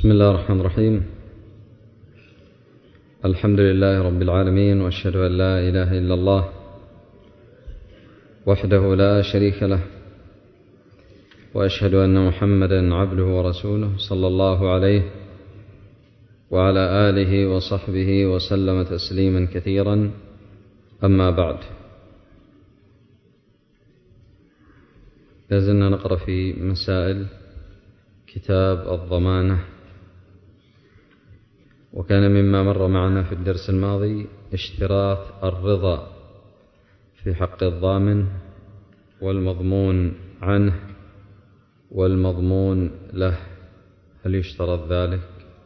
بسم الله الرحمن الرحيم. الحمد لله رب العالمين، وأشهد أن لا إله إلا الله وحده لا شريك له، وأشهد أن محمدا عبده ورسوله صلى الله عليه وعلى آله وصحبه وسلم تسليما كثيرا. أما بعد، لازلنا نقرأ في مسائل كتاب الضمانة، وكان مما مر معنا في الدرس الماضي اشتراط الرضا في حق الضامن والمضمون عنه والمضمون له. هل يشترط ذلك؟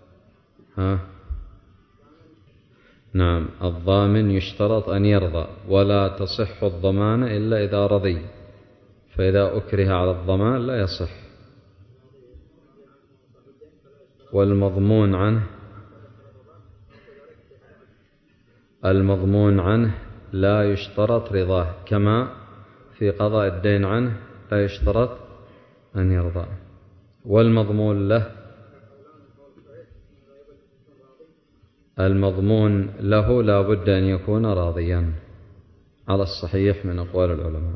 نعم، الضامن يشترط أن يرضى، ولا تصح الضمانة إلا إذا رضي، فإذا أكره على الضمان لا يصح. والمضمون عنه، المضمون عنه لا يشترط رضاه، كما في قضاء الدين عنه لا يشترط أن يرضى. والمضمون له، المضمون له لا بد أن يكون راضيا على الصحيح من أقوال العلماء،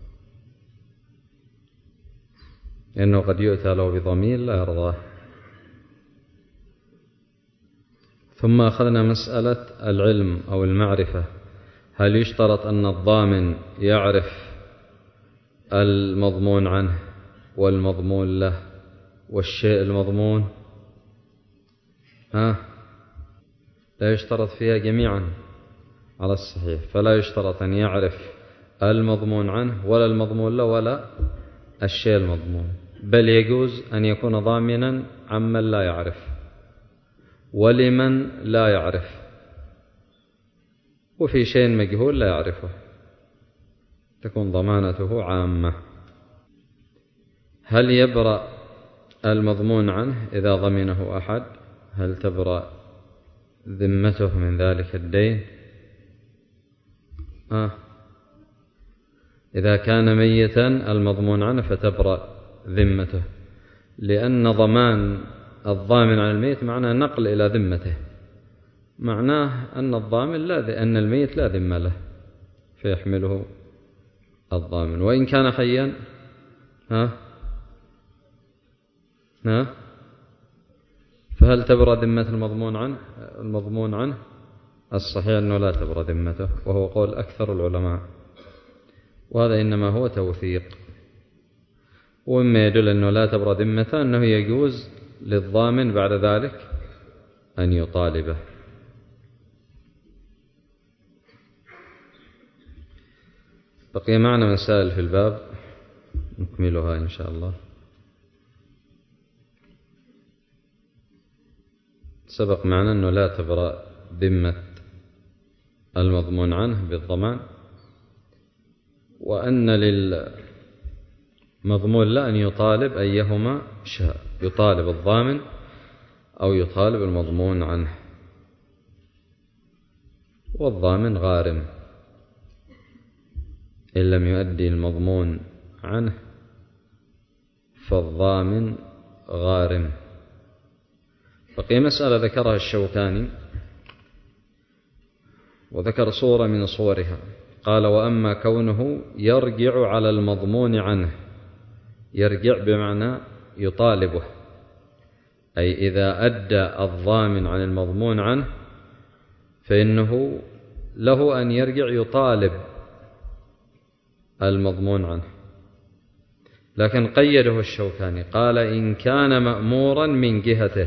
لأنه قد يؤتى له بضمين لا يرضاه. ثم أخذنا مسألة العلم أو المعرفة. هل يشترط أن الضامن يعرف المضمون عنه والمضمون له والشيء المضمون؟ لا يشترط فيها جميعا على الصحيح، فلا يشترط أن يعرف المضمون عنه ولا المضمون له ولا الشيء المضمون، بل يجوز أن يكون ضامنا عمن لا يعرف ولمن لا يعرف، وفي شيء مجهول لا يعرفه تكون ضمانته عامة. هل يبرأ المضمون عنه إذا ضمنه أحد؟ هل تبرأ ذمته من ذلك الدين؟ إذا كان ميتا المضمون عنه فتبرأ ذمته، لأن ضمان الضامن عن الميت معناه نقل إلى ذمته، معناه أن الضامن أن الميت لا ذمة له فيحمله الضامن، وإن كان حيا فهل تبرأ ذمة المضمون عنه؟ الصحيح أنه لا تبرأ ذمته، وهو قول أكثر العلماء، وهذا إنما هو توثيق. ومما يدل أنه لا تبرأ ذمته أنه يجوز للضامن بعد ذلك أن يطالبه. بقي معنا مسائل في الباب نكملها إن شاء الله. سبق معنا أنه لا تبرأ ذمة المضمون عنه بالضمان، وأن للمضمون لا أن يطالب أيهما شاء، يطالب الضامن أو يطالب المضمون عنه، والضامن غارم إن لم يؤدي المضمون عنه، فالضامن غارم. بقي مسألة ذكرها الشوكاني، وذكر صورة من صورها. قال: وأما كونه يرجع على المضمون عنه، يرجع بمعنى يطالبه، أي إذا أدى الضامن عن المضمون عنه فإنه له أن يرجع يطالب المضمون عنه، لكن قيده الشوكاني قال: إن كان مأمورا من جهته،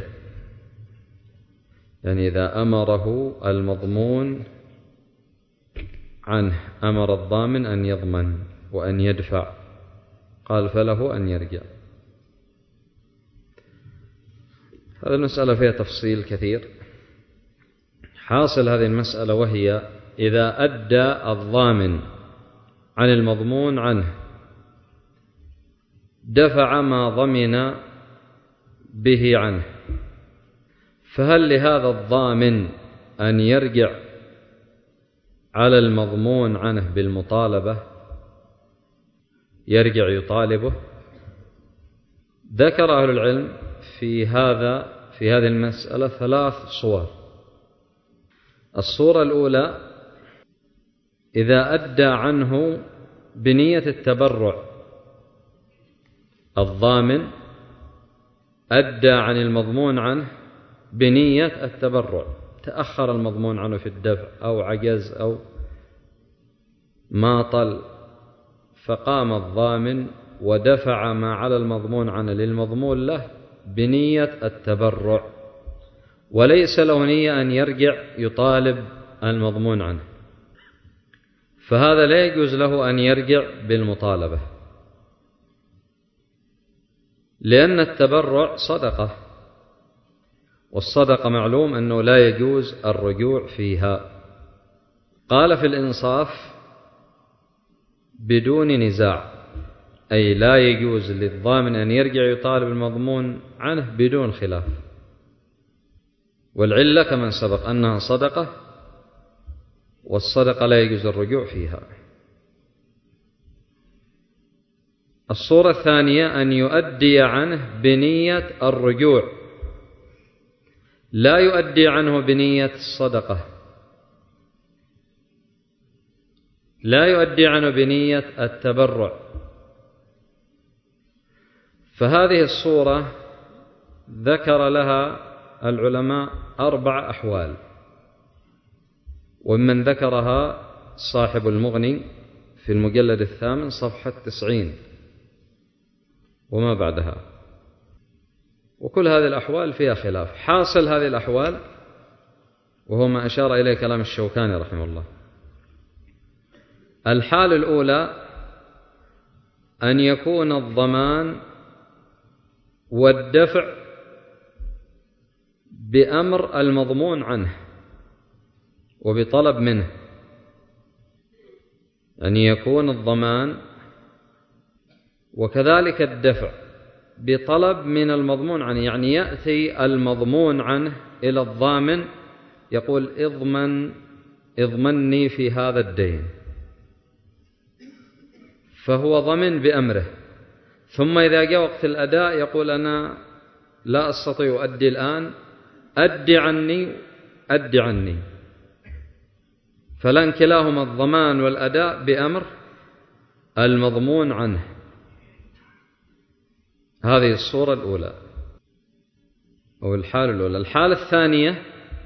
يعني إذا أمره المضمون عنه، أمر الضامن أن يضمن وأن يدفع، قال فله أن يرجع. هذه المسألة فيها تفصيل كثير. حاصل هذه المسألة وهي: إذا أدى الضامن عن المضمون عنه، دفع ما ضمن به عنه، فهل لهذا الضامن أن يرجع على المضمون عنه بالمطالبة، يرجع يطالبه؟ ذكر أهل العلم في هذا في هذه المسألة 3 صور. الصورة الأولى: إذا أدى عنه بنية التبرع، الضامن أدى عن المضمون عنه بنية التبرع، تأخر المضمون عنه في الدفع أو عجز أو ماطل، فقام الضامن ودفع ما على المضمون عنه للمضمون له بنية التبرع، وليس له نية أن يرجع يطالب المضمون عنه، فهذا لا يجوز له أن يرجع بالمطالبة، لأن التبرع صدقة، والصدقة معلوم أنه لا يجوز الرجوع فيها. قال في الإنصاف: بدون نزاع، أي لا يجوز للضامن أن يرجع يطالب المضمون عنه بدون خلاف، والعلة كما سبق أنها صدقة، والصدقة لا يجوز الرجوع فيها. الصورة الثانية: أن يؤدي عنه بنية الرجوع، لا يؤدي عنه بنية الصدقة، لا يؤدي عنه بنية التبرع. فهذه الصورة ذكر لها العلماء 4 أحوال، ومن ذكرها صاحب المغني في المجلد 8 صفحة 90 وما بعدها، وكل هذه الأحوال فيها خلاف. حاصل هذه الأحوال، وهو ما أشار إليه كلام الشوكاني رحمه الله: الحالة الأولى أن يكون الضمان والدفع بأمر المضمون عنه وبطلب منه، أن يكون الضمان وكذلك الدفع بطلب من المضمون عنه، يعني يأتي المضمون عنه إلى الضامن يقول: اضمني في هذا الدين، فهو ضمن بأمره، ثم إذا جاء وقت الأداء يقول: أنا لا أستطيع أؤدي الآن، أدي عني، فلان كلاهما الضمان والأداء بأمر المضمون عنه. هذه الصورة الأولى أو الحالة الأولى. الحالة الثانية: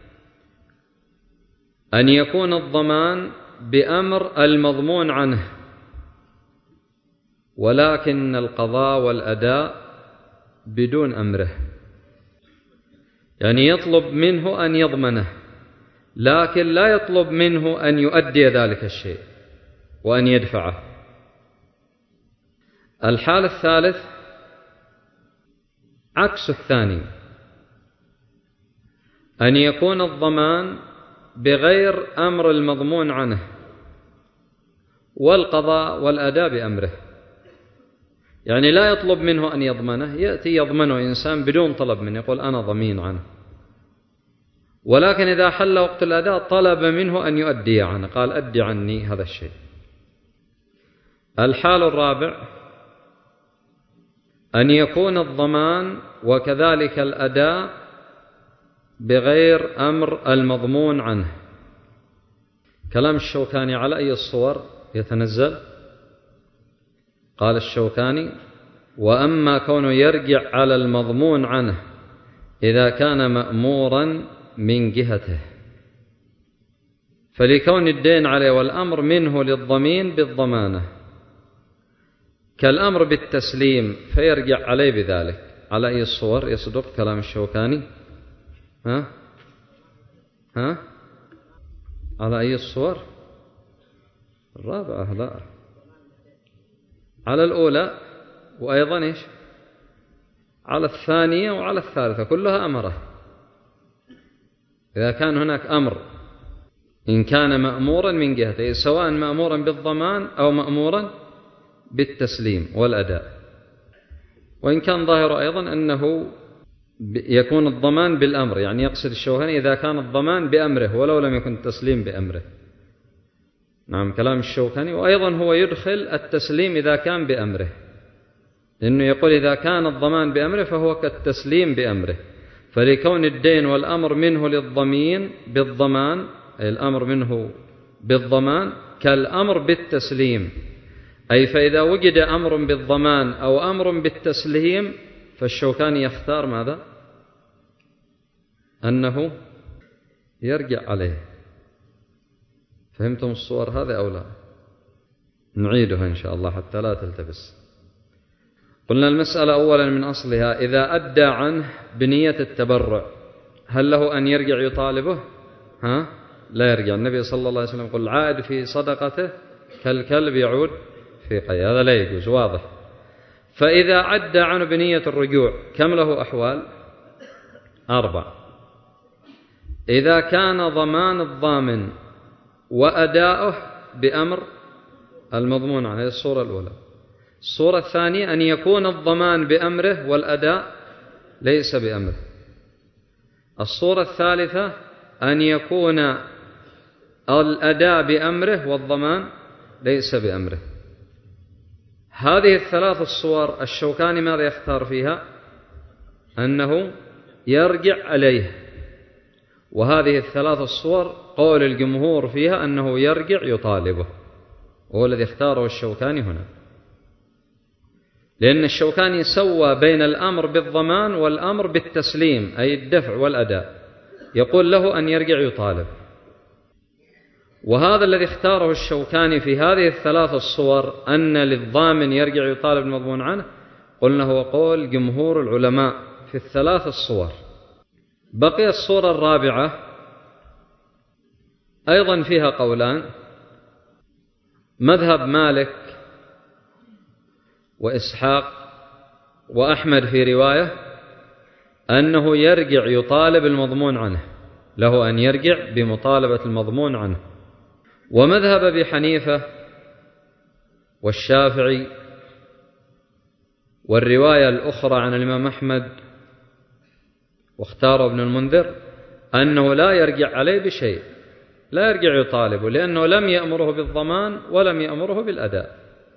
أن يكون الضمان بأمر المضمون عنه، ولكن القضاء والأداء بدون أمره، يعني يطلب منه أن يضمنه، لكن لا يطلب منه أن يؤدي ذلك الشيء وأن يدفعه. الحالة الثالث عكس الثاني: أن يكون الضمان بغير أمر المضمون عنه، والقضاء والأداء بأمره، يعني لا يطلب منه أن يضمنه، يأتي يضمنه إنسان بدون طلب منه، يقول: أنا ضمين عنه، ولكن إذا حل وقت الأداء طلب منه أن يؤدي عنه، قال: أدي عني هذا الشيء. الحال الرابع: أن يكون الضمان وكذلك الأداء بغير أمر المضمون عنه. كلام الشوكاني على أي الصور يتنزل؟ قال الشوكاني: وأما كونه يرجع على المضمون عنه إذا كان مأمورا من جهته، فلكون الدين عليه والأمر منه للضمين بالضمانة، كالأمر بالتسليم فيرجع عليه بذلك. على أي الصور يصدق كلام الشوكاني؟ على أي الصور؟ الرابعة لا، على الأولى، وأيضا إيش؟ على الثانية وعلى الثالثة، كلها أمره. إذا كان هناك أمر، إن كان مأمورا من جهته، سواء مأمورا بالضمان أو مأمورا بالتسليم والأداء، وإن كان ظاهر أيضا أنه يكون الضمان بالأمر، يعني يقصد الشوكاني إذا كان الضمان بأمره ولو لم يكن التسليم بأمره. نعم كلام الشوكاني. وأيضا هو يدخل التسليم إذا كان بأمره، لأنه يقول إذا كان الضمان بأمره فهو كالتسليم بأمره، فلكون الدين والأمر منه للضمين بالضمان، أي الأمر منه بالضمان كالأمر بالتسليم، أي فإذا وجد أمر بالضمان أو أمر بالتسليم فالشوكاني يختار ماذا؟ أنه يرجع عليه. فهمتم الصور هذه أو لا؟ نعيدها إن شاء الله حتى لا تلتبس. قلنا المسألة أولا من أصلها إذا أدى عنه بنية التبرع هل له أن يرجع يطالبه؟ لا يرجع. النبي صلى الله عليه وسلم يقول العائد في صدقته كالكلب يعود في قيء، هذا لا يجوز، واضح. فإذا أدى عنه بنية الرجوع كم له أحوال؟ 4. إذا كان ضمان الضامن وأداؤه بأمر المضمون عنه، هذه الصورة الأولى. الصورة الثانية أن يكون الضمان بأمره والأداء ليس بأمره. الصورة الثالثة أن يكون الأداء بأمره والضمان ليس بأمره. هذه الثلاث الصور الشوكاني ماذا يختار فيها؟ أنه يرجع عليه. وهذه الثلاث الصور قول الجمهور فيها أنه يرجع يطالبه، وهو الذي اختاره الشوكاني هنا، لأن الشوكاني سوى بين الأمر بالضمان والأمر بالتسليم أي الدفع والأداء، يقول له أن يرجع يطالب. وهذا الذي اختاره الشوكاني في هذه الثلاث الصور أن للضامن يرجع يطالب المضمون عنه، قلنا هو قول جمهور العلماء في الثلاث الصور. بقي الصورة الرابعة أيضا فيها قولان. مذهب مالك وإسحاق وأحمد في رواية أنه يرجع يطالب المضمون عنه، له أن يرجع بمطالبة المضمون عنه. ومذهب أبي حنيفة والشافعي والرواية الأخرى عن الإمام أحمد واختار ابن المنذر أنه لا يرجع عليه بشيء، لا يرجع يطالبه، لأنه لم يأمره بالضمان ولم يأمره بالأداء،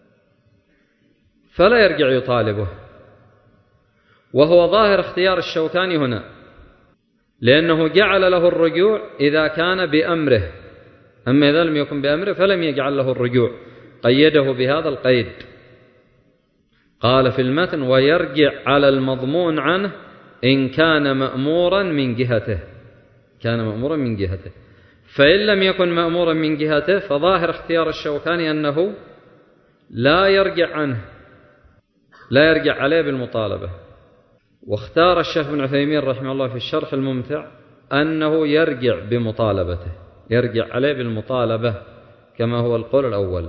فلا يرجع يطالبه. وهو ظاهر اختيار الشوكاني هنا، لأنه جعل له الرجوع إذا كان بأمره، أما إذا لم يكن بأمره فلم يجعل له الرجوع، قيده بهذا القيد. قال في المتن ويرجع على المضمون عنه إن كان مأمورا من جهته، كان مأمورا من جهته. فإن لم يكن مأمورا من جهته فظاهر اختيار الشوكاني أنه لا يرجع عنه، لا يرجع عليه بالمطالبة. واختار الشيخ بن عثيمين رحمه الله في الشرح الممتع أنه يرجع بمطالبته، يرجع عليه بالمطالبة كما هو القول الأول،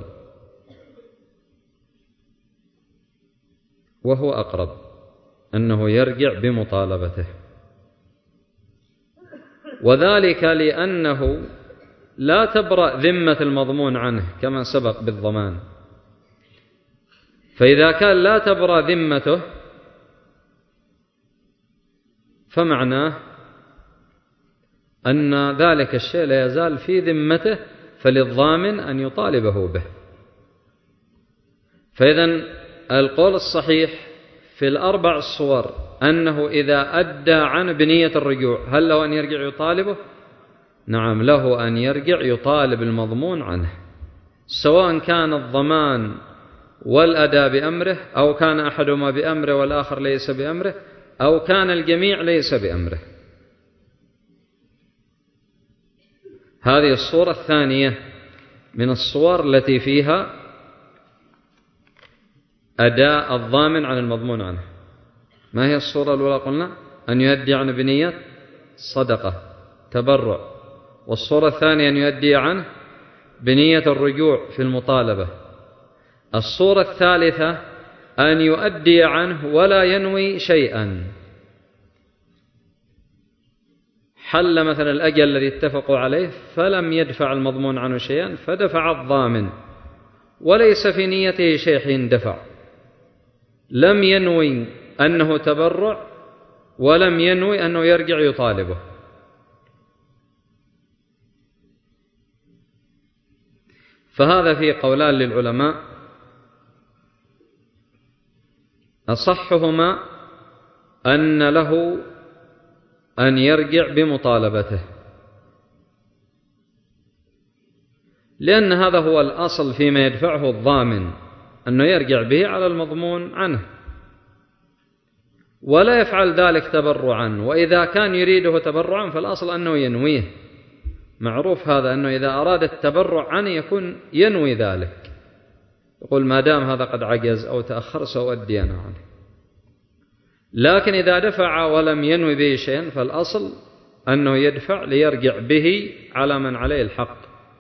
وهو أقرب أنه يرجع بمطالبته. وذلك لأنه لا تبرأ ذمة المضمون عنه كما سبق بالضمان. فإذا كان لا تبرأ ذمته فمعناه أن ذلك الشيء لا يزال في ذمته، فللضامن أن يطالبه به. فإذن القول الصحيح في الأربع الصور أنه إذا أدى عنه بنية الرجوع هل له أن يرجع يطالبه؟ نعم، له أن يرجع يطالب المضمون عنه، سواء كان الضمان والأداء بأمره، أو كان أحدهما بأمره والآخر ليس بأمره، أو كان الجميع ليس بأمره. هذه الصورة الثانية من الصور التي فيها أداء الضامن عن المضمون عنه. ما هي الصورة الأولى؟ قلنا أن يؤدي عنه بنية صدقة تبرع، والصورة الثانية أن يؤدي عنه بنية الرجوع في المطالبة. الصورة الثالثة أن يؤدي عنه ولا ينوي شيئا، حل مثلا الأجل الذي اتفقوا عليه فلم يدفع المضمون عنه شيئا فدفع الضامن وليس في نيته شيء حين دفع، لم ينوي أنه تبرع ولم ينوي أنه يرجع يطالبه. فهذا فيه قولان للعلماء، أصحهما أن له أن يرجع بمطالبته، لأن هذا هو الأصل فيما يدفعه الضامن، أنه يرجع به على المضمون عنه، ولا يفعل ذلك تبرعا. وإذا كان يريده تبرعا فالأصل أنه ينويه، معروف هذا، أنه إذا أراد التبرع عنه يكون ينوي ذلك، يقول ما دام هذا قد عجز أو تأخر سأؤدي أنا عنه. لكن إذا دفع ولم ينوي به شيئا فالأصل أنه يدفع ليرجع به على من عليه الحق.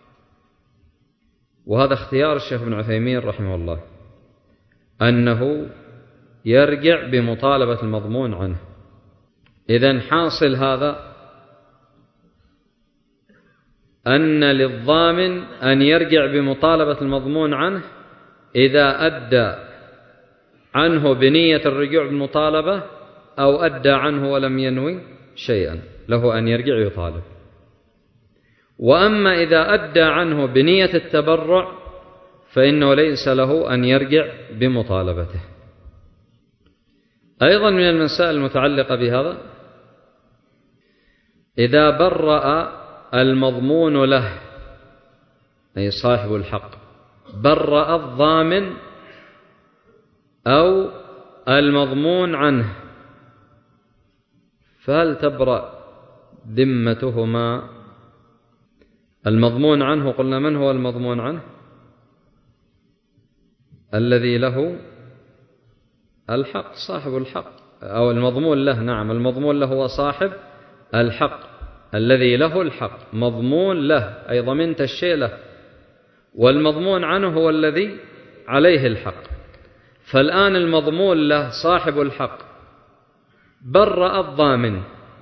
وهذا اختيار الشيخ ابن عثيمين رحمه الله، أنه يرجع بمطالبة المضمون عنه. إذن حاصل هذا أن للضامن أن يرجع بمطالبة المضمون عنه إذا أدى عنه بنية الرجوع بالمطالبة أو أدى عنه ولم ينوي شيئا، له أن يرجع يطالب. وأما إذا أدى عنه بنية التبرع فإنه ليس له أن يرجع بمطالبته. أيضا من المسائل المتعلقة بهذا، إذا برأ المضمون له أي صاحب الحق، برأ الضامن أو المضمون عنه، فهل تبرأ ذمتهما؟ المضمون عنه قلنا من هو المضمون عنه؟ الذي له الحق، صاحب الحق، أو المضمون له. نعم، المضمون له هو صاحب الحق الذي له الحق، مضمون له أي ضمنت الشيء له، والمضمون عنه هو الذي عليه الحق. فالآن المضمون له صاحب الحق برأ الضامن.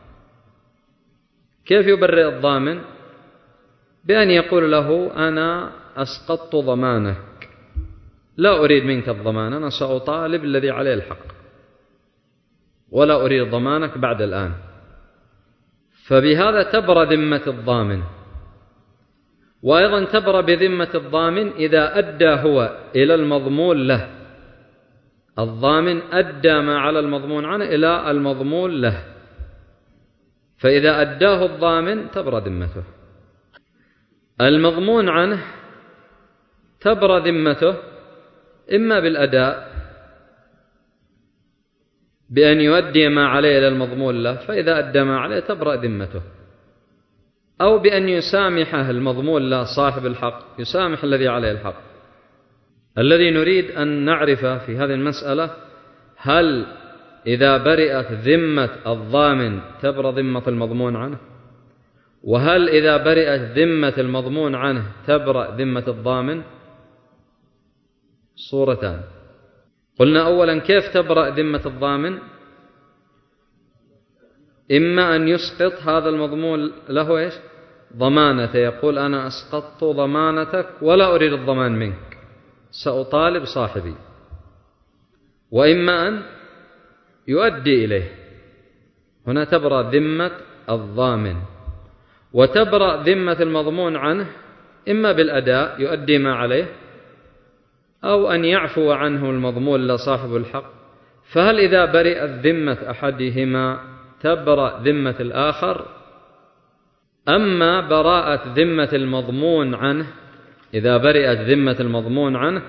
كيف يبرئ الضامن؟ بأن يقول له أنا أسقطت ضمانك، لا أريد منك الضمان، أنا سأطالب الذي عليه الحق ولا أريد ضمانك بعد الآن. فبهذا تبرأ ذمة الضامن. وأيضا تبرأ بذمة الضامن إذا أدى هو إلى المضمون له، الضامن أدى ما على المضمون عنه إلى المضمون له، فإذا أداه الضامن تبرأ ذمته. المضمون عنه تبرأ ذمته إما بالأداء بأن يؤدي ما عليه إلى المضمون له، فإذا أدى ما عليه تبرأ ذمته، أو بأن يسامحه المضمون له صاحب الحق، يسامح الذي عليه الحق. الذي نريد أن نعرفه في هذه المسألة، هل إذا برئت ذمة الضامن تبرأ ذمة المضمون عنه؟ وهل إذا برئت ذمة المضمون عنه تبرأ ذمة الضامن؟ صورتان. قلنا أولا كيف تبرأ ذمة الضامن؟ إما أن يسقط هذا المضمون له إيش؟ ضمانته، يقول أنا أسقطت ضمانتك ولا أريد الضمان منك، سأطالب صاحبي. وإما أن يؤدي إليه، هنا تبرأ ذمة الضامن. وتبرأ ذمة المضمون عنه إما بالأداء يؤدي ما عليه، أو أن يعفو عنه المضمون لصاحب الحق. فهل إذا برئت ذمة أحدهما تبرأ ذمة الآخر؟ أما براءة ذمة المضمون عنه، إذا برئت ذمة المضمون عنه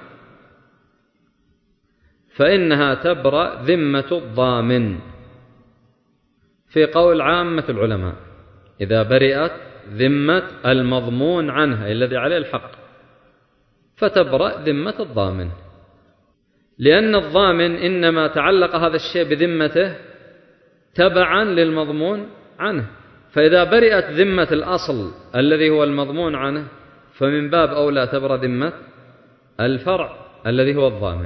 فإنها تبرأ ذمة الضامن في قول عامة العلماء، إذا برئت ذمة المضمون عنه الذي عليه الحق فتبرأ ذمة الضامن، لأن الضامن إنما تعلق هذا الشيء بذمته تبعا للمضمون عنه. فإذا برئت ذمة الأصل الذي هو المضمون عنه فمن باب أولى تبرأ ذمة الفرع الذي هو الضامن.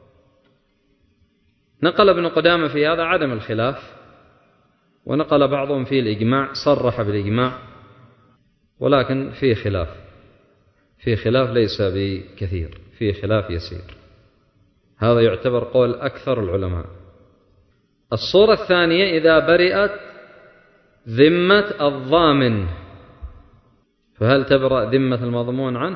نقل ابن قدامة في هذا عدم الخلاف، ونقل بعضهم فيه الإجماع، صرح بالإجماع، ولكن فيه خلاف ليس بكثير، فيه خلاف يسير. هذا يعتبر قول أكثر العلماء. الصورة الثانية إذا برئت ذمة الضامن، فهل تبرأ ذمة المضمون عنه؟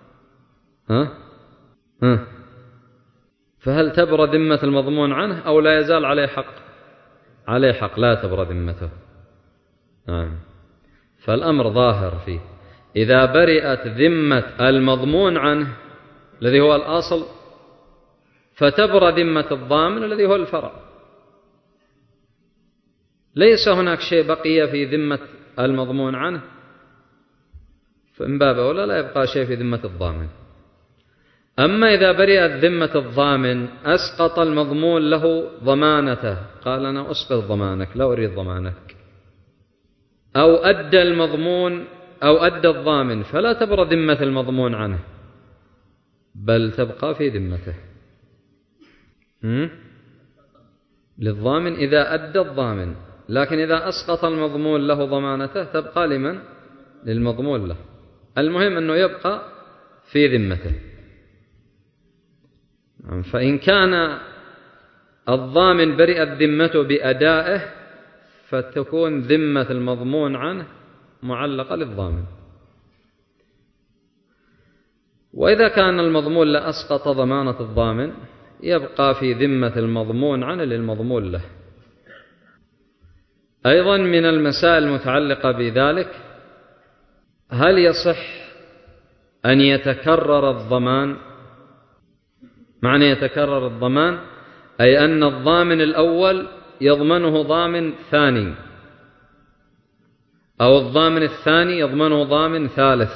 فهل تبرأ ذمة المضمون عنه أو لا يزال عليه حق؟ عليه حق، لا تبرأ ذمته. نعم. فالأمر ظاهر فيه، إذا برئت ذمة المضمون عنه الذي هو الأصل فتبرأ ذمة الضامن الذي هو الفرع. ليس هناك شيء بقي في ذمة المضمون عنه، فمن باب أولى لا يبقى شيء في ذمة الضامن. أما إذا برئت ذمة الضامن أسقط المضمون له ضمانته، قال أنا أسقط ضمانك لا أريد ضمانك، أو أدى المضمون أو أدى الضامن، فلا تبرأ ذمة المضمون عنه بل تبقى في ذمته. للضامن إذا أدى الضامن، لكن إذا أسقط المضمون له ضمانته تبقى لمن؟ للمضمون له. المهم أنه يبقى في ذمته. فإن كان الضامن برئت ذمته بأدائه فتكون ذمة المضمون عنه معلقة للضامن. وإذا كان المضمون لا أسقط ضمانة الضامن يبقى في ذمة المضمون عنه للمضمون له. أيضا من المسائل المتعلقة بذلك، هل يصح أن يتكرر الضمان؟ معنى يتكرر الضمان أي أن الضامن الأول يضمنه ضامن ثاني، أو الضامن الثاني يضمنه ضامن ثالث.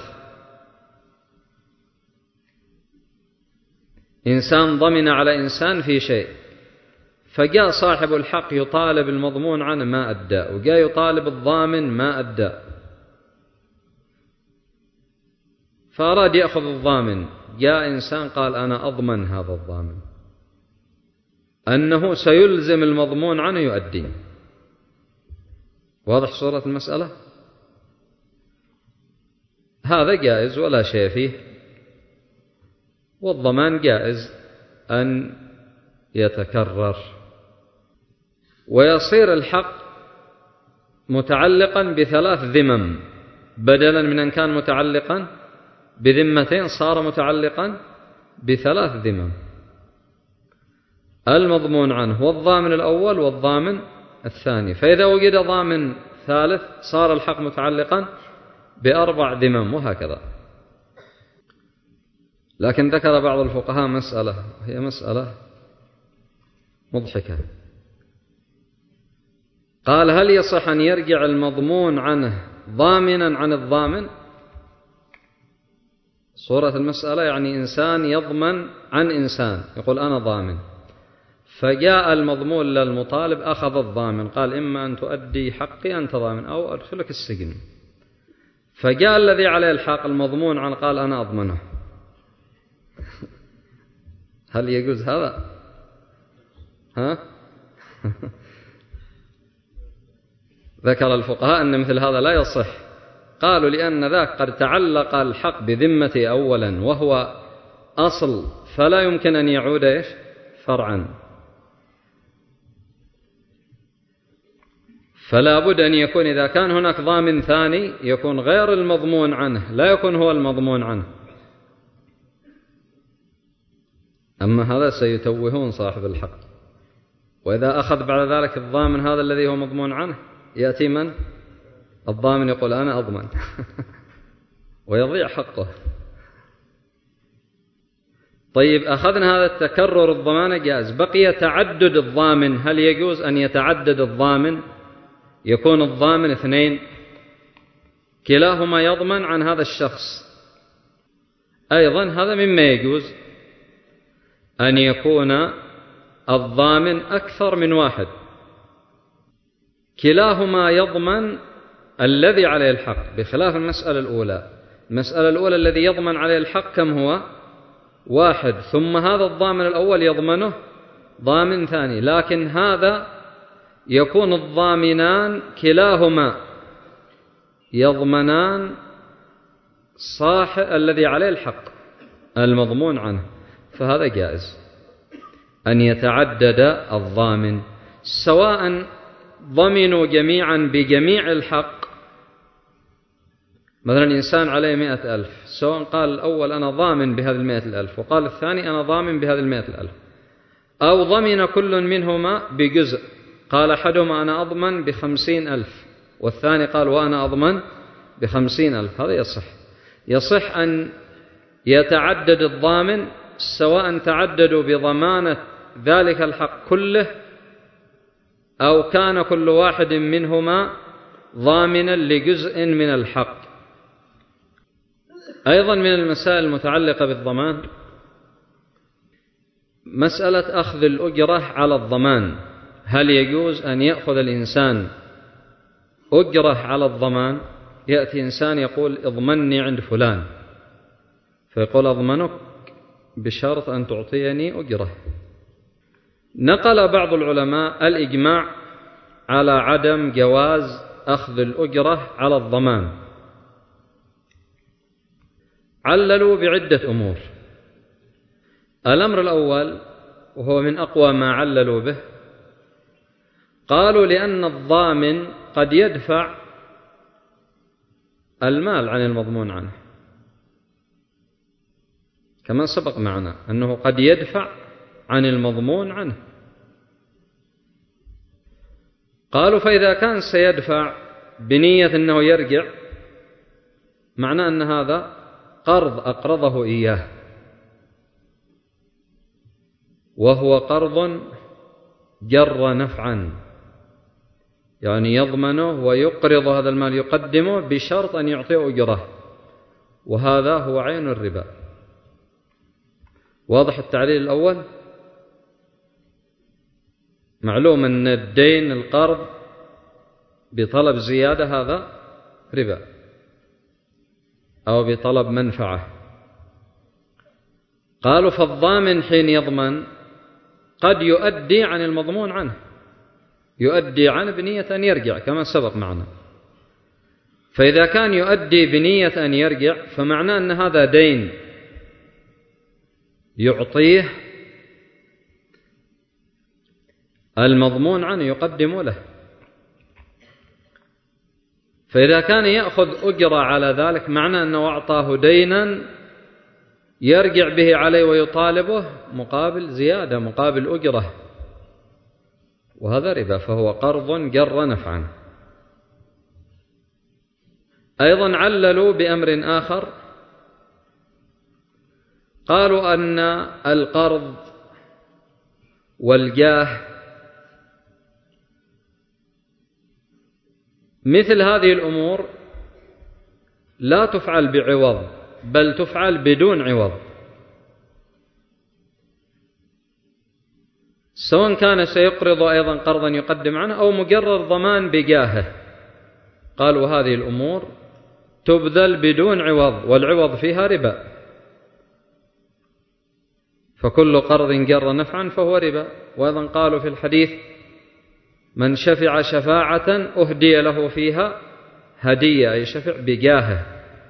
إنسان ضمن على إنسان في شيء، فجاء صاحب الحق يطالب المضمون عنه ما أدى، وجاء يطالب الضامن ما أدى، فأراد يأخذ الضامن. جاء إنسان قال أنا أضمن هذا الضامن أنه سيلزم المضمون عنه يؤدي. واضح صورة المسألة؟ هذا جائز ولا شيء فيه، والضمان جائز أن يتكرر، ويصير الحق متعلقا بثلاث ذمم، بدلا من أن كان متعلقا بذمتين صار متعلقا بثلاث ذمم: المضمون عنه والضامن الأول والضامن الثاني. فإذا وجد ضامن ثالث صار الحق متعلقا بأربع ذمم، وهكذا. لكن ذكر بعض الفقهاء مسألة، هي مسألة مضحكة. قال هل يصح أن يرجع المضمون عنه ضامنا عن الضامن؟ صورة المسألة يعني إنسان يضمن عن إنسان، يقول أنا ضامن، فجاء المضمون للمطالب أخذ الضامن، قال إما أن تؤدي حقي أنت ضامن أو أدخلك السجن. فجاء الذي عليه الحق المضمون عنه قال أنا أضمنه. هل يجوز هذا؟ ذكر الفقهاء أن مثل هذا لا يصح. قالوا لأن ذاك قد تعلق الحق بذمته أولا وهو أصل، فلا يمكن أن يعود فرعا، فلا بد أن يكون إذا كان هناك ضامن ثاني يكون غير المضمون عنه، لا يكون هو المضمون عنه. أما هذا سيتوهون صاحب الحق، وإذا أخذ بعد ذلك الضامن هذا الذي هو مضمون عنه يأتي من؟ الضامن يقول أنا أضمن ويضيع حقه. طيب أخذنا هذا التكرر الضمان جائز، بقي تعدد الضامن. هل يجوز أن يتعدد الضامن؟ يكون الضامن اثنين كلاهما يضمن عن هذا الشخص. أيضا هذا مما يجوز أن يكون الضامن أكثر من واحد، كلاهما يضمن الذي عليه الحق، بخلاف المسألة الأولى. المسألة الأولى الذي يضمن عليه الحق كم هو؟ واحد، ثم هذا الضامن الأول يضمنه ضامن ثاني، لكن هذا يكون الضامنان كلاهما يضمنان صاحب الذي عليه الحق المضمون عنه، فهذا جائز أن يتعدد الضامن، سواء ضمنوا جميعا بجميع الحق. مثلا إنسان عليه 100,000، سواء قال الأول أنا ضامن بهذه 100,000 وقال الثاني أنا ضامن بهذه 100,000، أو ضمن كل منهما بجزء، قال أحدهما أنا أضمن ب50,000 والثاني قال وأنا أضمن ب50,000، هذا يصح أن يتعدد الضامن، سواء تعددوا بضمانة ذلك الحق كله أو كان كل واحد منهما ضامنا لجزء من الحق. أيضا من المسائل المتعلقة بالضمان مسألة أخذ الأجرة على الضمان. هل يجوز أن يأخذ الإنسان أجرة على الضمان؟ يأتي إنسان يقول اضمني عند فلان، فيقول أضمنك بشرط أن تعطيني أجرة. نقل بعض العلماء الإجماع على عدم جواز أخذ الأجرة على الضمان، عللوا بعدة أمور. الأمر الأول، وهو من أقوى ما عللوا به، قالوا لأن الضامن قد يدفع المال عن المضمون عنه، كما سبق معنا أنه قد يدفع عن المضمون عنه. قالوا فإذا كان سيدفع بنية أنه يرجع، معنى أن هذا قرض أقرضه إياه، وهو قرض جر نفعا، يعني يضمنه ويقرض هذا المال، يقدمه بشرط أن يعطيه أجره، وهذا هو عين الربا. واضح التعليل الأول؟ معلوم أن الدين القرض بطلب زيادة هذا ربا، أو بطلب منفعة. قالوا فالضامن حين يضمن قد يؤدي عن المضمون عنه، يؤدي عنه بنية أن يرجع كما سبق معنا. فإذا كان يؤدي بنية أن يرجع فمعناه أن هذا دين يعطيه المضمون عنه، يقدم له. فإذا كان يأخذ أجرة على ذلك معناه أنه أعطاه دينا يرجع به عليه ويطالبه مقابل زيادة، مقابل أجرة، وهذا ربا، فهو قرض جر نفعا. أيضا عللوا بأمر آخر، قالوا أن القرض والجاه مثل هذه الأمور لا تفعل بعوض، بل تفعل بدون عوض، سواء كان سيقرض أيضا قرضا يقدم عنه أو مجرد ضمان بجاهه. قالوا هذه الأمور تبذل بدون عوض، والعوض فيها ربا، فكل قرض جر نفعا فهو ربا. وأيضا قالوا في الحديث من شفع شفاعة أهدي له فيها هدية، أي شفع بجاهه،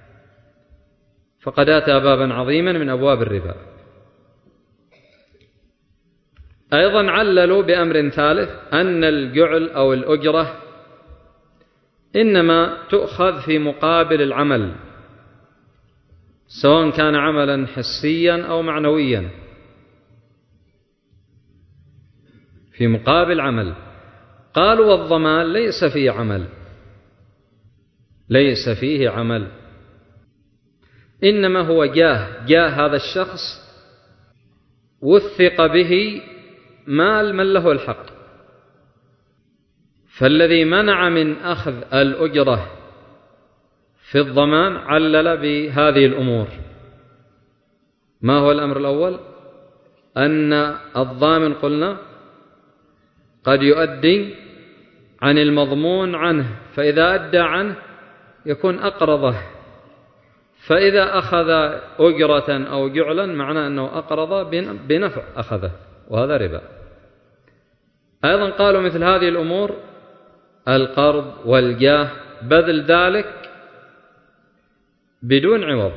فقد أتى بابا عظيما من أبواب الربا. أيضا عللوا بأمر ثالث، أن الجعل أو الأجرة إنما تؤخذ في مقابل العمل، سواء كان عملا حسيا أو معنويا، في مقابل عمل. قالوا والضمان ليس فيه عمل، ليس فيه عمل، إنما هو جاه هذا الشخص وثق به مال من له الحق، فالذي منع من أخذ الأجرة في الضمان علل بهذه الأمور. ما هو الأمر الأول؟ أن الضامن قلنا قد يؤدي عن المضمون عنه، فإذا أدى عنه يكون أقرضه، فإذا أخذ أجرة أو جعلا معناه أنه أقرض بنفع أخذه، وهذا ربا. أيضا قالوا مثل هذه الأمور القرض والجاه بذل ذلك بدون عوض.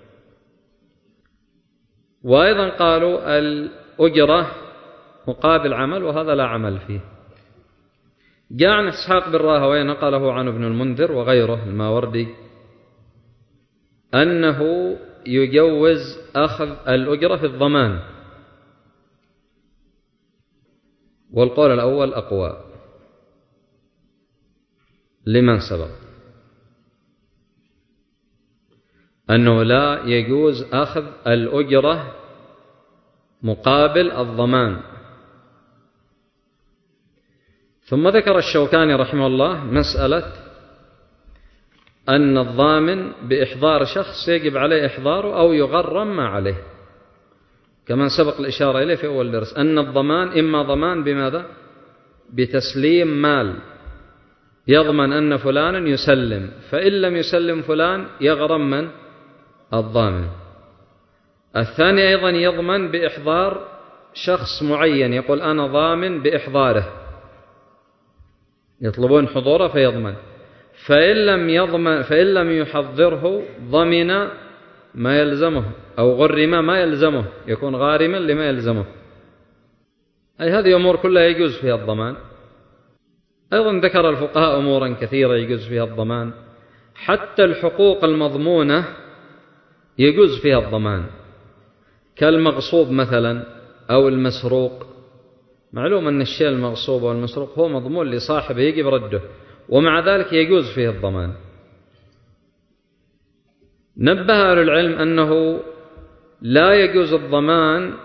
وأيضا قالوا الأجرة مقابل عمل، وهذا لا عمل فيه. جاء عن إسحاق بن راهويه نقله عن ابن المنذر وغيره الماوردي أنه يجوز أخذ الأجرة في الضمان، والقول الأول أقوى. لمن سبق أنه لا يجوز أخذ الأجرة مقابل الضمان. ثم ذكر الشوكاني رحمه الله مسألة أن الضامن بإحضار شخص يجب عليه إحضاره أو يغرم ما عليه، كما سبق الإشارة إليه في أول درس، أن الضمان إما ضمان بماذا؟ بتسليم مال، يضمن أن فلانا يسلم، فإن لم يسلم فلان يغرم من؟ الضامن. الثاني أيضا يضمن بإحضار شخص معين، يقول أنا ضامن بإحضاره، يطلبون حضوره فيضمن، فإن لم يحضره ضمن ما يلزمه أو غرم ما يلزمه، يكون غارما لما يلزمه. أي هذه أمور كلها يجوز فيها الضمان. أيضا ذكر الفقهاء أمورا كثيرة يجوز فيها الضمان، حتى الحقوق المضمونة يجوز فيها الضمان، كالمغصوب مثلا أو المسروق. معلوم أن الشيء المغصوب أو المسروق هو مضمون لصاحبه يجب رده، ومع ذلك يجوز فيه الضمان. نبه أهل العلم أنه لا يجوز الضمان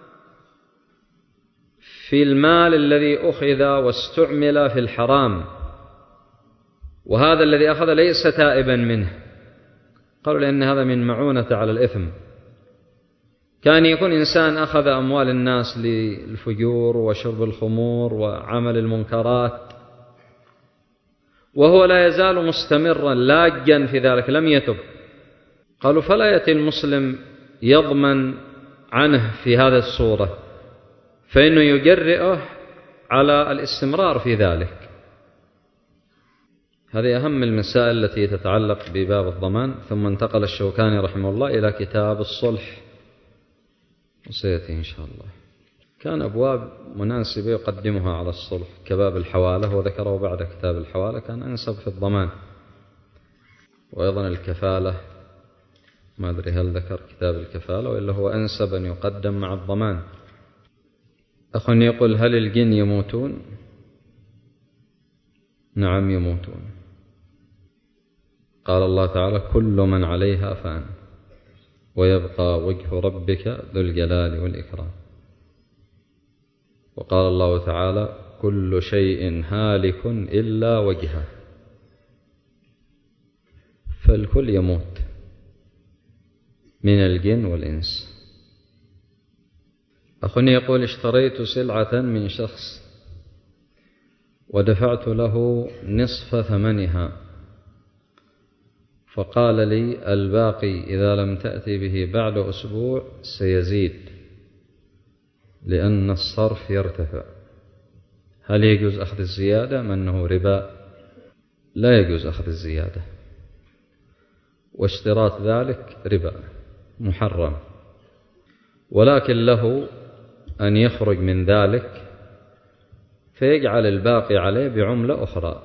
في المال الذي أخذ واستعمل في الحرام، وهذا الذي أخذ ليس تائبا منه، قالوا لأن هذا من معونة على الإثم. كان يكون إنسان أخذ أموال الناس للفجور وشرب الخمور وعمل المنكرات، وهو لا يزال مستمرا لاجا في ذلك لم يتب، قالوا فلا يأتي المسلم يضمن عنه في هذه الصورة، فإنه يجرئه على الاستمرار في ذلك. هذه أهم المسائل التي تتعلق بباب الضمان. ثم انتقل الشوكاني رحمه الله إلى كتاب الصلح، وسيأتي إن شاء الله. كان أبواب مناسبة يقدمها على الصلح كباب الحوالة، وذكره بعد كتاب الحوالة، كان أنسب في الضمان. وأيضا الكفالة، ما أدري هل ذكر كتاب الكفالة وإلا هو أنسب أن يقدم مع الضمان. أخ يقول هل الجن يموتون؟ نعم يموتون. قال الله تعالى كل من عليها فان ويبقى وجه ربك ذو الجلال والإكرام. وقال الله تعالى كل شيء هالك إلا وجهه، فالكل يموت من الجن والإنس. أخ يقول اشتريت سلعة من شخص ودفعت له نصف ثمنها، فقال لي الباقي إذا لم تأتي به بعد أسبوع سيزيد لأن الصرف يرتفع، هل يجوز أخذ الزيادة أم أنه ربا؟ لا يجوز أخذ الزيادة، واشتراط ذلك ربا محرم، ولكن له أن يخرج من ذلك فيجعل الباقي عليه بعملة أخرى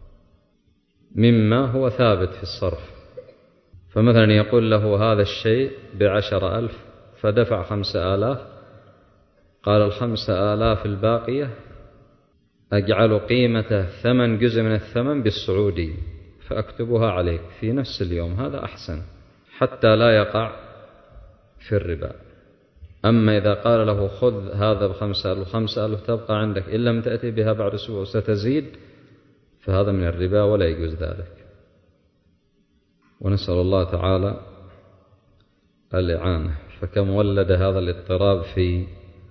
مما هو ثابت في الصرف. فمثلا يقول له هذا الشيء ب10,000 فدفع 5,000، قال 5,000 الباقية أجعل قيمته ثمن جزء من الثمن بالسعودي فأكتبها عليك في نفس اليوم، هذا أحسن حتى لا يقع في الربا. أما إذا قال له خذ هذا ب5,000 تبقى عندك إن لم تأتي بها بعد أسبوع ستزيد، فهذا من الربا ولا يجوز ذلك. ونسأل الله تعالى الإعانة. فكم ولد هذا الاضطراب في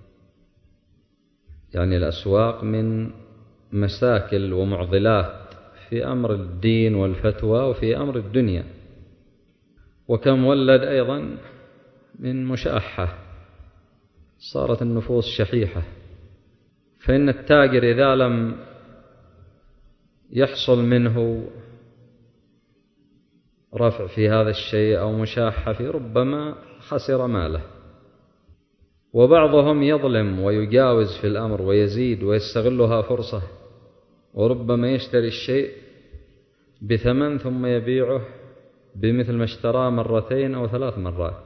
الأسواق من مشاكل ومعضلات في أمر الدين والفتوى وفي أمر الدنيا، وكم ولد أيضا من مشاحة، صارت النفوس شحيحة. فإن التاجر إذا لم يحصل منه رفع في هذا الشيء أو مشاحة فيه ربما خسر ماله. وبعضهم يظلم ويجاوز في الأمر ويزيد ويستغلها فرصة، وربما يشتري الشيء بثمن ثم يبيعه بمثل ما اشتراه 2 أو 3 مرات،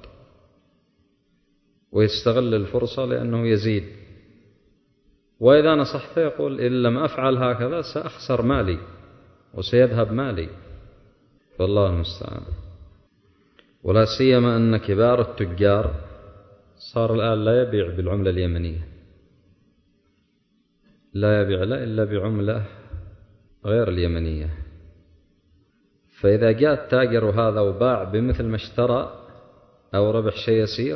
ويستغل الفرصة لأنه يزيد. وإذا نصحته يقول إن لم أفعل هكذا سأخسر مالي، وسيذهب مالي، والله المستعان. ولا سيما أن كبار التجار صار الآن لا يبيع بالعملة اليمنية، لا يبيع لا إلا بعملة غير اليمنية. فإذا جاء التاجر هذا وباع بمثل ما اشترى أو ربح شيء يسير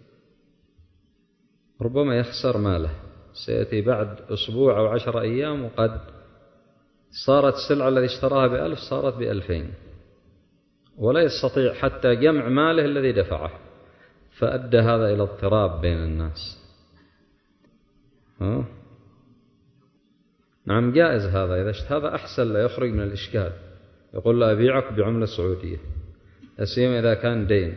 ربما يخسر ماله، سيأتي بعد أسبوع أو 10 أيام وقد صارت السلعة التي اشتراها ب1000 صارت ب2000، ولا يستطيع حتى جمع ماله الذي دفعه، فأدى هذا إلى اضطراب بين الناس. نعم جائز هذا، إذا هذا أحسن لا يخرج من الإشكال، يقول له أبيعك بعملة سعودية، أسيما إذا كان دين،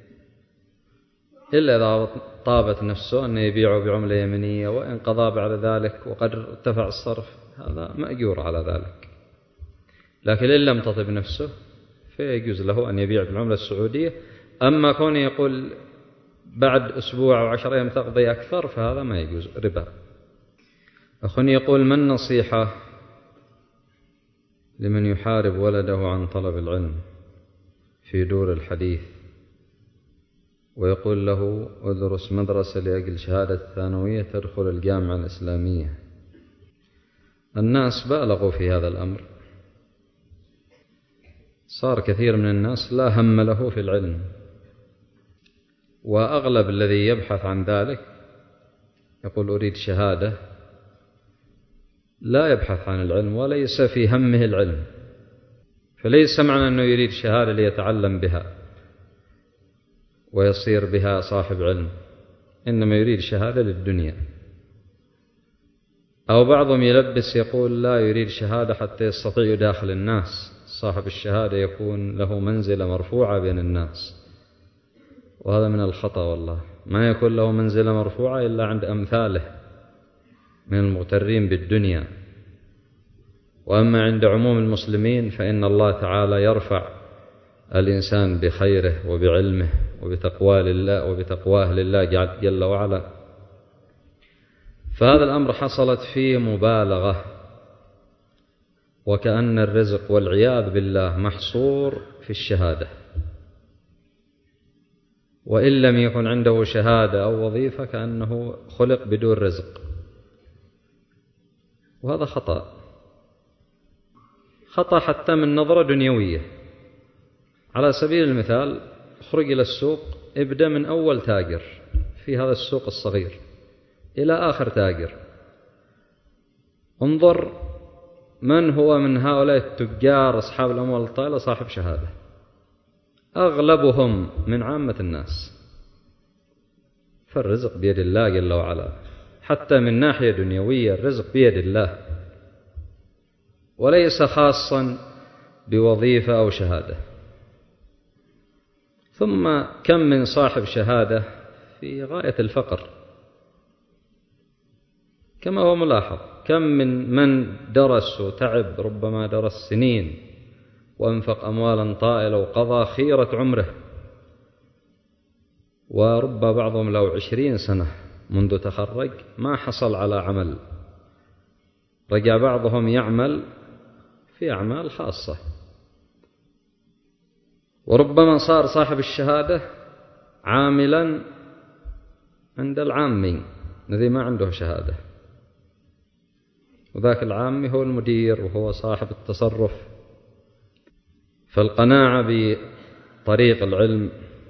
إلا إذا طابت نفسه أن يبيعه بعملة يمنية وإن قضى بعد ذلك وقد ارتفع الصرف هذا مأجور على ذلك. لكن إن لم تطب نفسه فيجوز له أن يبيع بالعملة السعودية. أما كونه يقول بعد أسبوع أو 10 أيام تقضي أكثر فهذا ما يجوز، ربا. أخوني يقول: ما النصيحة لمن يحارب ولده عن طلب العلم في دور الحديث ويقول له ادرس مدرسة لأجل شهادة الثانوية تدخل الجامعة الإسلامية؟ الناس بالغوا في هذا الأمر، صار كثير من الناس لا هم له في العلم، وأغلب الذي يبحث عن ذلك يقول أريد شهادة، لا يبحث عن العلم وليس في همه العلم. فليس معنى أنه يريد شهادة ليتعلم بها ويصير بها صاحب علم، إنما يريد شهادة للدنيا. أو بعضهم يلبس يقول لا يريد شهادة حتى يستطيع يداخل الناس، صاحب الشهادة يكون له منزلة مرفوعة بين الناس، وهذا من الخطأ والله. ما يكون له منزلة مرفوعة إلا عند أمثاله من المغترين بالدنيا. وأما عند عموم المسلمين فإن الله تعالى يرفع الإنسان بخيره وبعلمه وبتقواه لله جل وعلا. فهذا الأمر حصلت فيه مبالغة، وكأن الرزق والعياذ بالله محصور في الشهادة، وإن لم يكن عنده شهادة أو وظيفة كأنه خلق بدون رزق، وهذا خطأ حتى من نظرة دنيوية. على سبيل المثال اخرج إلى السوق، ابدأ من أول تاجر في هذا السوق الصغير إلى آخر تاجر، انظر من هو من هؤلاء التجار أصحاب الأموال الطائلة صاحب شهادة، أغلبهم من عامة الناس. فالرزق بيد الله جل وعلا، حتى من ناحية دنيوية الرزق بيد الله، وليس خاصا بوظيفة أو شهادة. ثم كم من صاحب شهادة في غاية الفقر، كما هو ملاحظ، كم من درس وتعب، ربما درس سنين وأنفق أموالا طائلة وقضى خيرة عمره، ورب بعضهم لو 20 سنة منذ تخرج ما حصل على عمل، رجع بعضهم يعمل في أعمال خاصة، وربما صار صاحب الشهادة عاملا عند العامي الذي ما عنده شهادة، وذاك العامي هو المدير وهو صاحب التصرف. فالقناعة بطريق العلم،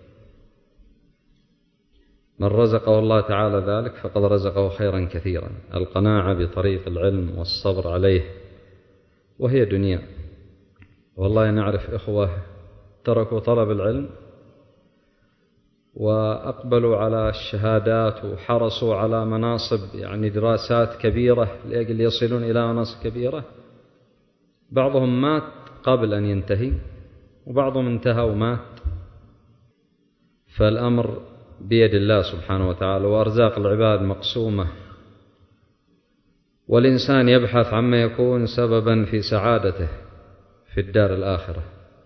من رزقه الله تعالى ذلك فقد رزقه خيرا كثيرا، القناعة بطريق العلم والصبر عليه، وهي دنيا. والله نعرف إخوة تركوا طلب العلم وأقبلوا على الشهادات وحرصوا على مناصب، يعني دراسات كبيرة لأجل يصلون إلى مناصب كبيرة، بعضهم مات قبل أن ينتهي وبعضهم انتهى ومات. فالأمر بيد الله سبحانه وتعالى، وأرزاق العباد مقسومة، والإنسان يبحث عما يكون سببا في سعادته في الدار الآخرة.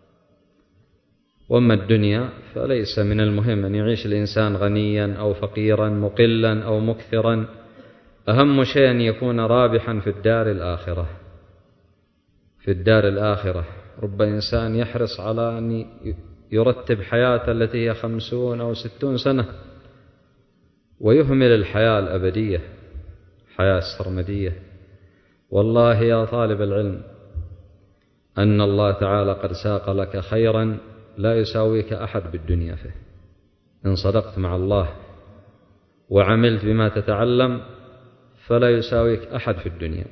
وأما الدنيا فليس من المهم أن يعيش الإنسان غنيا أو فقيرا، مقلا أو مكثرا، أهم شيء أن يكون رابحا في الدار الآخرة. في الدار الآخرة. رب إنسان يحرص على أن يرتب حياته التي هي 50 أو 60 سنة ويهمل الحياة الأبدية، حياة السرمدية. والله يا طالب العلم أن الله تعالى قد ساق لك خيرا لا يساويك أحد بالدنيا فيه، إن صدقت مع الله وعملت بما تتعلم فلا يساويك أحد في الدنيا.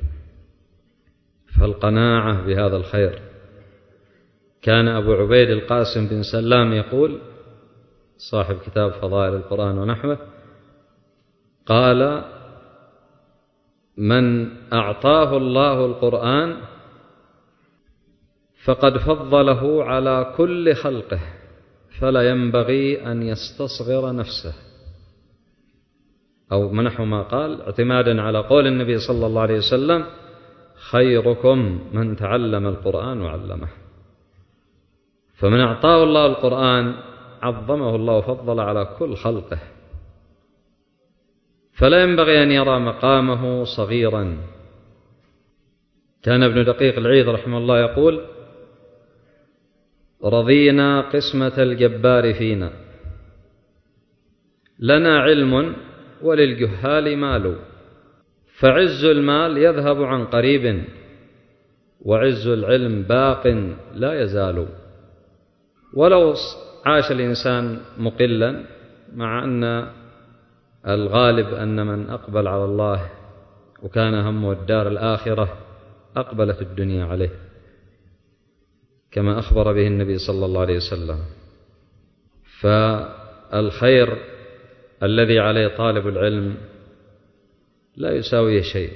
فالقناعة بهذا الخير. كان أبو عبيد القاسم بن سلام يقول، صاحب كتاب فضائل القرآن ونحوه، قال: من أعطاه الله القرآن فقد فضله على كل خلقه، فلا ينبغي أن يستصغر نفسه. أو منحو ما قال اعتمادا على قول النبي صلى الله عليه وسلم: خيركم من تعلم القرآن وعلمه. فمن أعطاه الله القرآن عظمه الله وفضل على كل خلقه، فلا ينبغي أن يرى مقامه صغيرا. كان ابن دقيق العيد رحمه الله يقول: رضينا قسمة الجبار فينا، لنا علم وللجهال مال، فعز المال يذهب عن قريب، وعز العلم باق لا يزال. ولو عاش الإنسان مقلا، مع أن الغالب أن من أقبل على الله وكان همه الدار الآخرة أقبلت الدنيا عليه، كما أخبر به النبي صلى الله عليه وسلم. فالخير الذي عليه طالب العلم لا يساوي شيء.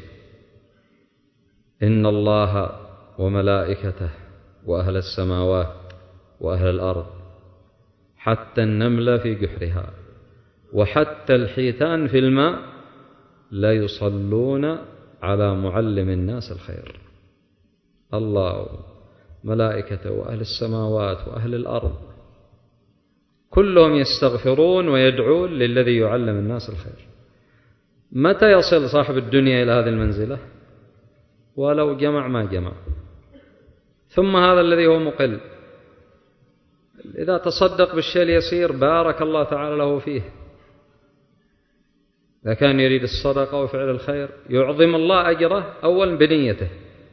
إن الله وملائكته وأهل السماوات وأهل الأرض، حتى النملة في جحرها وحتى الحيتان في الماء، لا يصلون على معلم الناس الخير. الله ملائكته وأهل السماوات وأهل الأرض كلهم يستغفرون ويدعون للذي يعلم الناس الخير. متى يصل صاحب الدنيا إلى هذه المنزلة؟ ولو جمع ما جمع. ثم هذا الذي هو مقل، إذا تصدق بالشيء اليسير بارك الله تعالى له فيه. إذا كان يريد الصدقة وفعل الخير يعظم الله أجره أولا بنيته،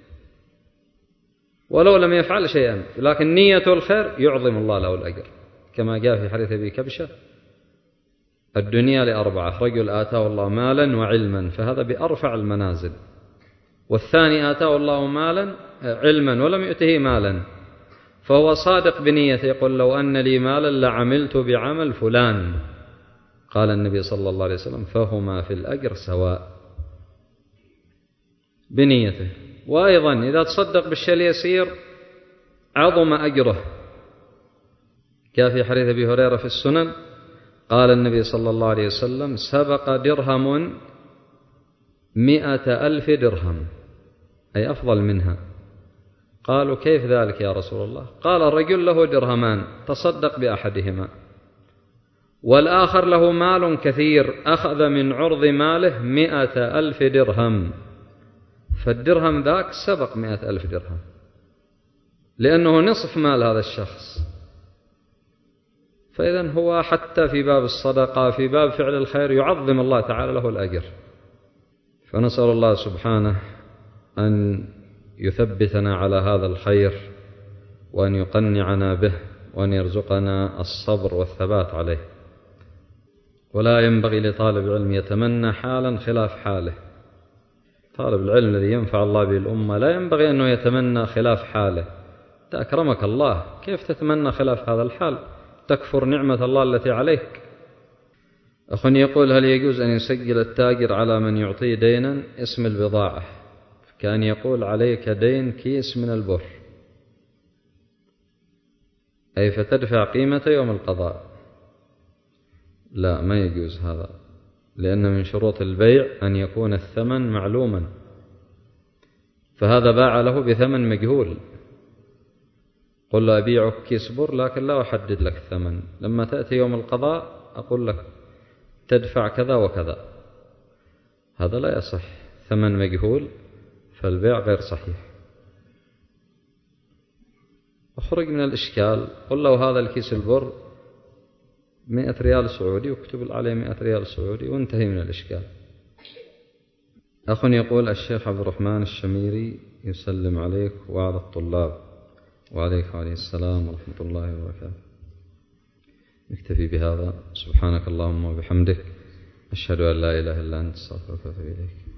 ولو لم يفعل شيئا لكن نيته الخير يعظم الله له الأجر، كما جاء في حديث أبي كبشة: الدنيا لأربعة، رجل آتاه الله مالا وعلما، فهذا بأرفع المنازل. والثاني آتاه الله مالا علما ولم يؤته مالا، فهو صادق بنيته، يقول: لو أن لي مالا لعملت بعمل فلان. قال النبي صلى الله عليه وسلم: فهما في الأجر سواء، بنيته. وأيضا إذا تصدق بالشيء اليسير عظم أجره. كان في حديث أبي هريرة في السنن قال النبي صلى الله عليه وسلم: سبق درهم 100,000 درهم، أي أفضل منها. قالوا: كيف ذلك يا رسول الله؟ قال: الرجل له درهمان تصدق بأحدهما، والآخر له مال كثير أخذ من عرض ماله 100,000 درهم، فالدرهم ذاك سبق 100,000 درهم، لأنه نصف مال هذا الشخص. فإذن هو حتى في باب الصدقة، في باب فعل الخير، يعظم الله تعالى له الأجر. فنسأل الله سبحانه أن يثبتنا على هذا الخير، وأن يقنعنا به، وأن يرزقنا الصبر والثبات عليه. ولا ينبغي لطالب العلم يتمنى حالا خلاف حاله. طالب العلم الذي ينفع الله به الأمة لا ينبغي أنه يتمنى خلاف حاله. أكرمك الله، كيف تتمنى خلاف هذا الحال؟ تكفر نعمة الله التي عليك. أخ يقول: هل يجوز أن يسجل التاجر على من يعطيه دينا اسم البضاعة، كان يقول: عليك دين كيس من البر، أي فتدفع قيمة يوم القضاء؟ لا، ما يجوز هذا، لأن من شروط البيع أن يكون الثمن معلوما، فهذا باع له بثمن مجهول. قل له: أبيعك كيس بر لكن لا أحدد لك الثمن، لما تأتي يوم القضاء أقول لك تدفع كذا وكذا. هذا لا يصح، ثمن مجهول، فالبيع غير صحيح. اخرج من الإشكال. قل له هذا الكيس البر 100 ريال سعودي، واكتب عليه 100 ريال سعودي، وانتهي من الإشكال. أخ يقول: الشيخ عبد الرحمن الشميري يسلم عليك وعلى الطلاب. وعليك وعليه السلام ورحمة الله وبركاته. نكتفي بهذا. سبحانك اللهم وبحمدك، أشهد أن لا إله إلا أنت، أستغفرك وأتوب إليك.